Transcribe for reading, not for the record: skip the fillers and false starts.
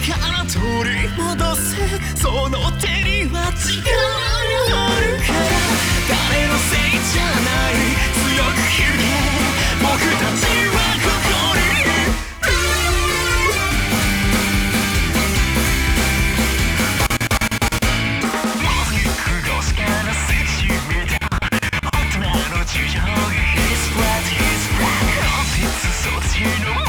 から取り戻せ、その手には力があるから。誰のせいじゃない、強く言え、僕たちはここに。You know